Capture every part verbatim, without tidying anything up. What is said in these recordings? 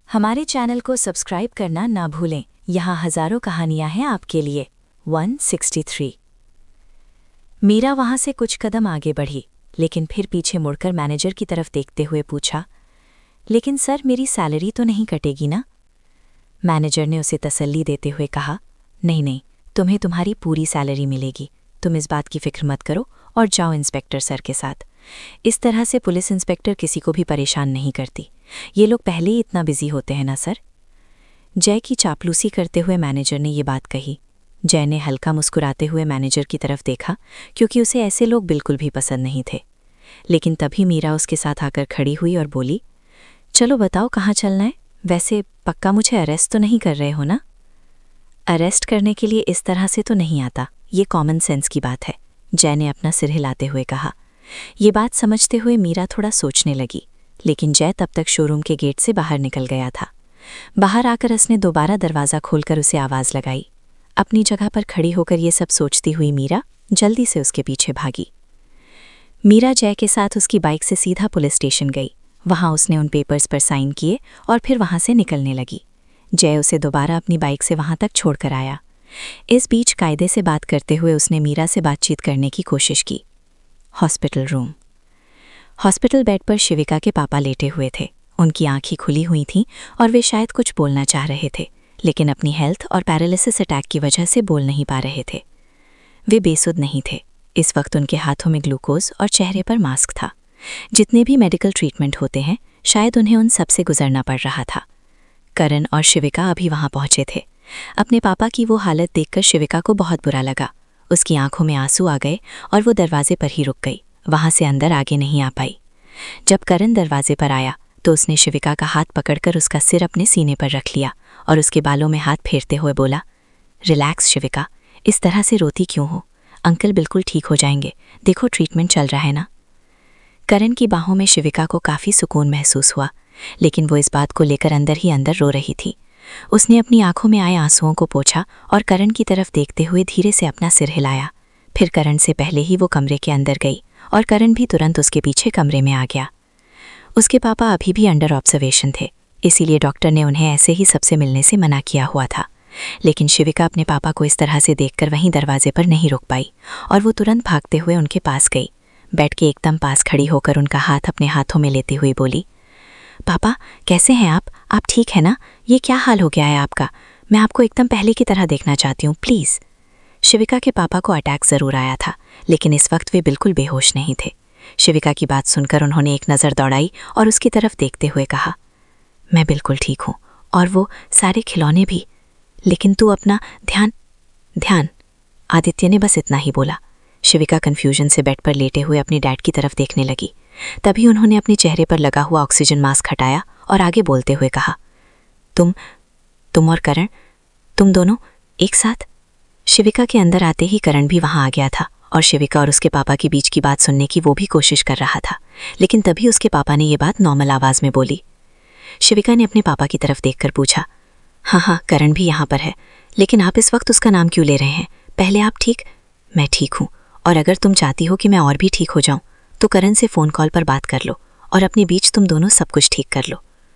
हमारे चैनल को सब्सक्राइब करना ना भूलें। यहाँ हजारों कहानियां हैं आपके लिए। एक सौ तिरसठ। मीरा वहां से कुछ कदम आगे बढ़ी, लेकिन फिर पीछे मुड़कर मैनेजर की तरफ देखते हुए पूछा, लेकिन सर मेरी सैलरी तो नहीं कटेगी ना? मैनेजर ने उसे तसल्ली देते हुए कहा, नहीं नहीं, तुम्हें तुम्हारी पूरी सैलरी मिलेगी। तुम इस बात की फिक्र मत करो और जाओ इंस्पेक्टर सर के साथ। इस तरह से पुलिस इंस्पेक्टर किसी को भी परेशान नहीं करती। ये लोग पहले ही इतना बिजी होते हैं ना सर। जय की चापलूसी करते हुए मैनेजर ने ये बात कही। जय ने हल्का मुस्कुराते हुए मैनेजर की तरफ देखा, क्योंकि उसे ऐसे लोग बिल्कुल भी पसंद नहीं थे। लेकिन तभी मीरा उसके साथ आकर खड़ी हुई और बोली, चलो बताओ कहाँ चलना है? वैसे पक्का मुझे अरेस्ट तो नहीं कर रहे हो ना? अरेस्ट करने के लिए इस तरह से तो नहीं आता, ये कॉमन सेंस की बात है, जय ने अपना सिर हिलाते हुए कहा। ये बात समझते हुए मीरा थोड़ा सोचने लगी, लेकिन जय तब तक शोरूम के गेट से बाहर निकल गया था। बाहर आकर उसने दोबारा दरवाज़ा खोलकर उसे आवाज़ लगाई। अपनी जगह पर खड़ी होकर ये सब सोचती हुई मीरा जल्दी से उसके पीछे भागी। मीरा जय के साथ उसकी बाइक से सीधा पुलिस स्टेशन गई। वहाँ उसने उन पेपर्स पर साइन किए और फिर वहाँ से निकलने लगी। जय उसे दोबारा अपनी बाइक से वहाँ तक छोड़कर आया। इस बीच कायदे से बात करते हुए उसने मीरा से बातचीत करने की कोशिश की। Hospital room. हॉस्पिटल बेड पर शिविका के पापा लेटे हुए थे। उनकी आंखें खुली हुई थीं और वे शायद कुछ बोलना चाह रहे थे, लेकिन अपनी हेल्थ और पैरालिसिस अटैक की वजह से बोल नहीं पा रहे थे। वे बेसुध नहीं थे। इस वक्त उनके हाथों में ग्लूकोज और चेहरे पर मास्क था। जितने भी मेडिकल ट्रीटमेंट होते हैं, शायद उन्हें उन सब से गुजरना पड़ रहा था। करण और शिविका अभी वहां पहुंचे थे। अपने पापा की वो हालत देखकर शिविका को बहुत बुरा लगा। उसकी आंखों में आंसू आ गए और वो दरवाजे पर ही रुक गई, वहां से अंदर आगे नहीं आ पाई। जब करण दरवाजे पर आया तो उसने शिविका का हाथ पकड़कर उसका सिर अपने सीने पर रख लिया और उसके बालों में हाथ फेरते हुए बोला, रिलैक्स शिविका, इस तरह से रोती क्यों हो? अंकल बिल्कुल ठीक हो जाएंगे, देखो ट्रीटमेंट चल रहा है ना। करण की बाहों में शिविका को काफ़ी सुकून महसूस हुआ, लेकिन वो इस बात को लेकर अंदर ही अंदर रो रही थी। उसने अपनी आंखों में आए आंसुओं को पोंछा और करण की तरफ देखते हुए धीरे से अपना सिर हिलाया। फिर करण से पहले ही वो कमरे के अंदर गई और करण भी तुरंत उसके पीछे कमरे में आ गया। उसके पापा अभी भी अंडर ऑब्जर्वेशन थे, इसीलिए डॉक्टर ने उन्हें ऐसे ही सबसे मिलने से मना किया हुआ था। लेकिन शिविका अपने पापा को इस तरह से देखकर वहीं दरवाजे पर नहीं रुक पाई और वो तुरंत भागते हुए उनके पास गई। बेड के एकदम पास खड़ी होकर उनका हाथ अपने हाथों में लेते हुए बोली, पापा कैसे हैं आप? आप ठीक है ना? ये क्या हाल हो गया है आपका? मैं आपको एकदम पहले की तरह देखना चाहती हूँ, प्लीज़। शिविका के पापा को अटैक ज़रूर आया था, लेकिन इस वक्त वे बिल्कुल बेहोश नहीं थे। शिविका की बात सुनकर उन्होंने एक नज़र दौड़ाई और उसकी तरफ देखते हुए कहा, मैं बिल्कुल ठीक हूँ, और वो सारे खिलौने भी, लेकिन तू अपना ध्यान ध्यान आदित्य ने बस इतना ही बोला। शिविका कन्फ्यूजन से बेड पर लेटे हुए अपने डैड की तरफ देखने लगी। तभी उन्होंने अपने चेहरे पर लगा हुआ ऑक्सीजन मास्क हटाया और आगे बोलते हुए कहा, तुम तुम और करण, तुम दोनों एक साथ? शिविका के अंदर आते ही करण भी वहां आ गया था और शिविका और उसके पापा के बीच की बात सुनने की वो भी कोशिश कर रहा था, लेकिन तभी उसके पापा ने ये बात नॉर्मल आवाज़ में बोली। शिविका ने अपने पापा की तरफ देखकर पूछा, हाँ हाँ करण भी यहाँ पर है, लेकिन आप इस वक्त उसका नाम क्यों ले रहे हैं? पहले आप ठीक? मैं ठीक हूँ, और अगर तुम चाहती हो कि मैं और भी ठीक हो जाऊँ तो करण से फ़ोन कॉल पर बात कर लो और अपने बीच तुम दोनों सब कुछ ठीक कर लो।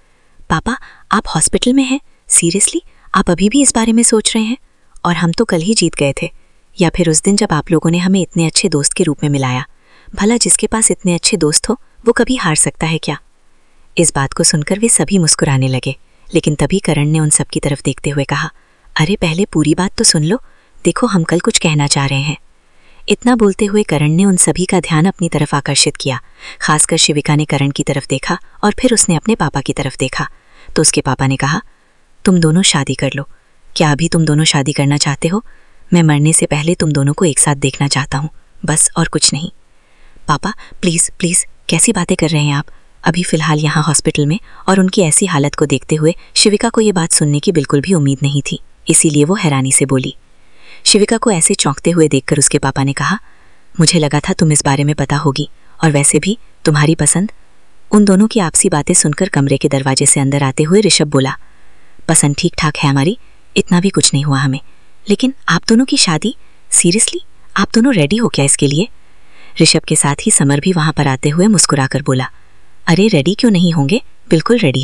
पापा आप हॉस्पिटल में हैं? सीरियसली आप अभी भी इस बारे में सोच रहे हैं? और हम तो कल ही जीत गए थे, या फिर उस दिन जब आप लोगों ने हमें इतने अच्छे दोस्त के रूप में मिलाया। भला जिसके पास इतने अच्छे दोस्त हो वो कभी हार सकता है क्या? इस बात को सुनकर वे सभी मुस्कुराने लगे, लेकिन तभी करण ने उन सब की तरफ देखते हुए कहा, अरे पहले पूरी बात तो सुन लो, देखो हम कल कुछ कहना चाह रहे हैं। इतना बोलते हुए करण ने उन सभी का ध्यान अपनी तरफ आकर्षित किया। खासकर शिविका ने करण की तरफ देखा और फिर उसने अपने पापा की तरफ देखा तो उसके पापा ने कहा, तुम दोनों शादी कर लो। क्या अभी तुम दोनों शादी करना चाहते हो? मैं मरने से पहले तुम दोनों को एक साथ देखना चाहता हूँ, बस, और कुछ नहीं। पापा प्लीज़ प्लीज़, कैसी बातें कर रहे हैं आप? अभी फ़िलहाल यहाँ हॉस्पिटल में, और उनकी ऐसी हालत को देखते हुए शिविका को ये बात सुनने की बिल्कुल भी उम्मीद नहीं थी, इसीलिए वो हैरानी से बोली। शिविका को ऐसे चौंकते हुए देखकर उसके पापा ने कहा, मुझे लगा था तुम इस बारे में पता होगी, और वैसे भी तुम्हारी पसंद। उन दोनों की आपसी बातें सुनकर कमरे के दरवाजे से अंदर आते हुए ऋषभ बोला, पसंद ठीक ठाक है हमारी, इतना भी कुछ नहीं हुआ हमें, लेकिन आप दोनों की शादी? सीरियसली आप दोनों रेडी हो क्या इसके लिए? ऋषभ के साथ ही समर भी वहां पर आते हुए मुस्कुराकर बोला, अरे रेडी क्यों नहीं होंगे, बिल्कुल रेडी हैं।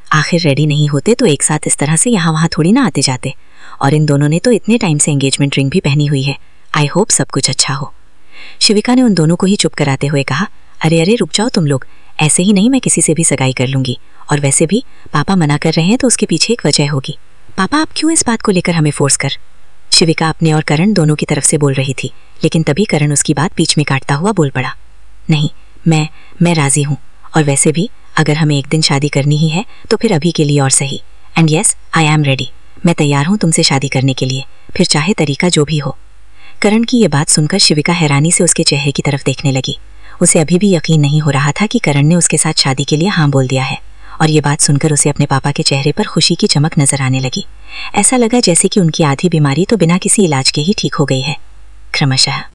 आखिर रेडी नहीं होते तो एक साथ इस तरह से यहाँ वहाँ थोड़ी ना आते जाते। और इन दोनों ने तो इतने टाइम से एंगेजमेंट रिंग भी पहनी हुई है। आई होप सब कुछ अच्छा हो। शिविका ने उन दोनों को ही चुप कराते हुए कहा, अरे अरे रुक जाओ तुम लोग, ऐसे ही नहीं मैं किसी से भी सगाई कर लूंगी। और वैसे भी पापा मना कर रहे हैं तो उसके पीछे एक वजह होगी। पापा आप क्यों इस बात को लेकर हमें फोर्स कर। शिविका अपने और करण दोनों की तरफ से बोल रही थी, लेकिन तभी करण उसकी बात बीच में काटता हुआ बोल पड़ा, नहीं मैं मैं राजी हूँ। और वैसे भी अगर हमें एक दिन शादी करनी ही है तो फिर अभी के लिए और सही। And yes I am ready, मैं तैयार हूँ तुमसे शादी करने के लिए, फिर चाहे तरीका जो भी हो। करण की ये बात सुनकर शिविका हैरानी से उसके चेहरे की तरफ देखने लगी। उसे अभी भी यकीन नहीं हो रहा था कि करण ने उसके साथ शादी के लिए हाँ बोल दिया है। और ये बात सुनकर उसे अपने पापा के चेहरे पर खुशी की चमक नजर आने लगी। ऐसा लगा जैसे कि उनकी आधी बीमारी तो बिना किसी इलाज के ही ठीक हो गई है क्रमशः।